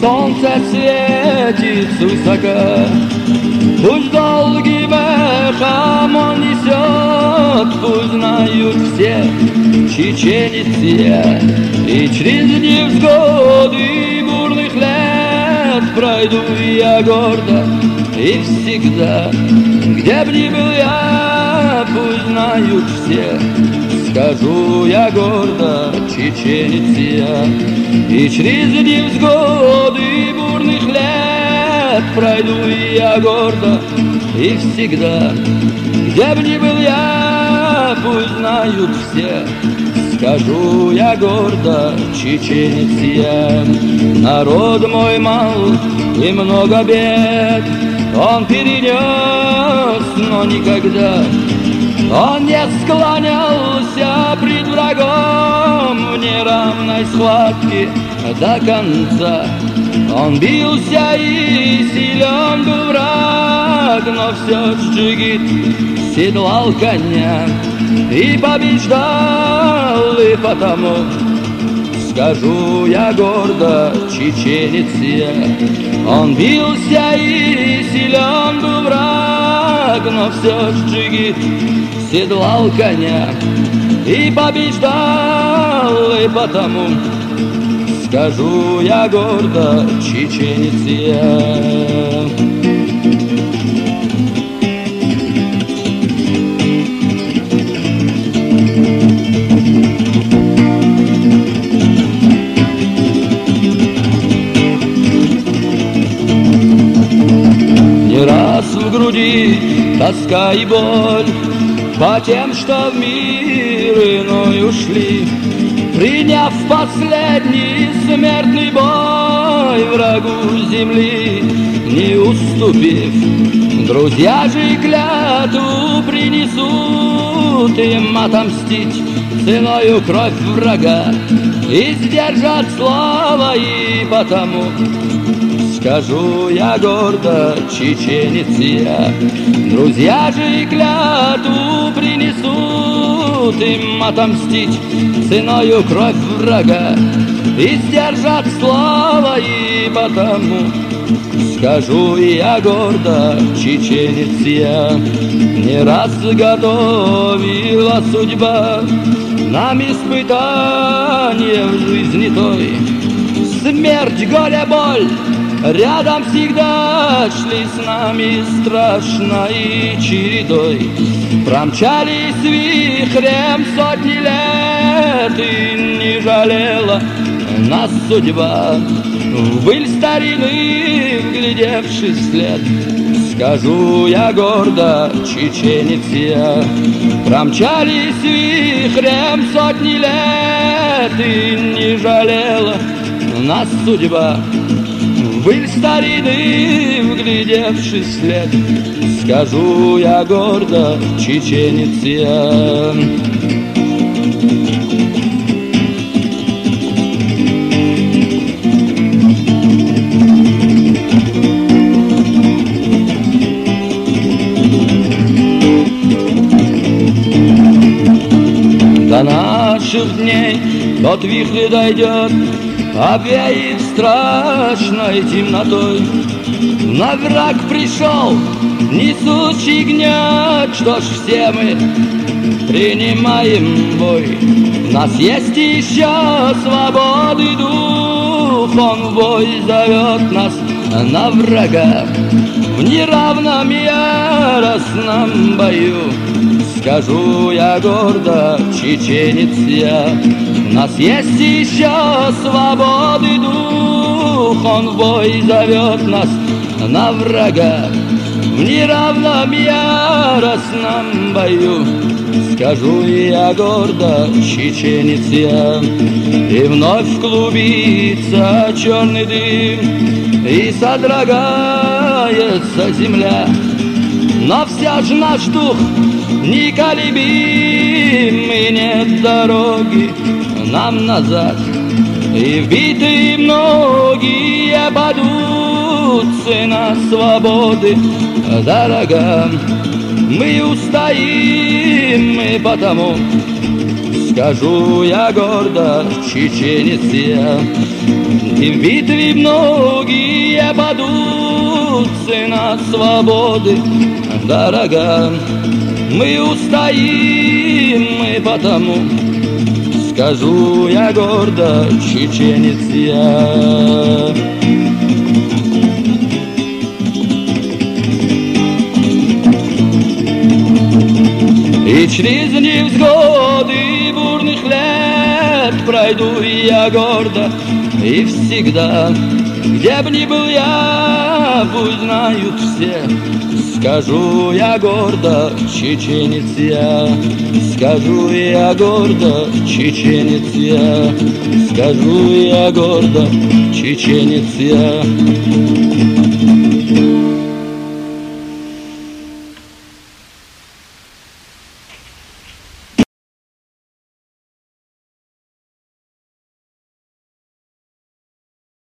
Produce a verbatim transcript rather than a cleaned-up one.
солнце светит высоко, пусть долгим эхом он несет, пусть знают все, чеченец я. И через невзгоды бурных лет пройду я гордо и всегда, где б ни был я, пусть знают все, скажу я гордо, чеченец я. И через невзгоды бурных лет пройду я гордо и всегда, где б ни был я, пусть знают все, скажу я гордо, чеченец я. Народ мой мал и много бед он перенес, но никогда он не склонялся пред врагом в неравной схватке до конца. Он бился и силен был враг, но все джигит седлал коня и побеждал, и потому скажу я гордо, чеченец я. Он бился и силен был враг, но все джигит седлал коня и побеждал, и потому скажу я гордо, чеченец я. Не раз в груди тоска и боль по тем, что в мир иной ушли, приняв последний смертный бой врагу земли, не уступив. Друзья же клятву принесут им отомстить ценою кровь врага и сдержать слово, и потому скажу я гордо, чеченец я. Друзья же клятву принесут им отомстить ценою кровь врага и сдержать слово, и потому скажу я гордо, чеченец я. Не раз готовила судьба нам испытание в жизни той, смерть, горе, боль рядом всегда шли с нами страшной чередой. Промчались вихрем сотни лет, и не жалела нас судьба. В быль старины вглядевшись вслед, скажу я гордо, чеченец я. Промчались вихрем сотни лет, и не жалела нас судьба. В быль старины вглядевшись вслед, скажу я гордо, чеченец я. До наших дней тот вихрь дойдет, обвеет страшной темнотой. На враг пришел несущий гнет, что ж все мы принимаем бой. В нас есть еще свободы дух, он в бой зовет нас на врага. В неравном яростном бою скажу я гордо, чеченец я. У нас есть еще свободы дух, он в бой зовет нас на врага. В неравном яростном бою скажу я гордо, чеченец я. И вновь клубится черный дым, и содрогается земля, но все ж наш дух неколебим, и нет дороги нам назад. И вбитые многие падут, цена свободы дорога. Мы устоим, и потому скажу я гордо, чеченец я. И в битве многие падут, цена свободы дорога. Мы устоим, мы потому, скажу я гордо, чеченец я. И через невзгоды бурных лет пройду я гордо и всегда, где б ни был я, пусть знают все, скажу я гордо, чеченец я. Скажу я гордо, чеченец я. Скажу я гордо, чеченец я.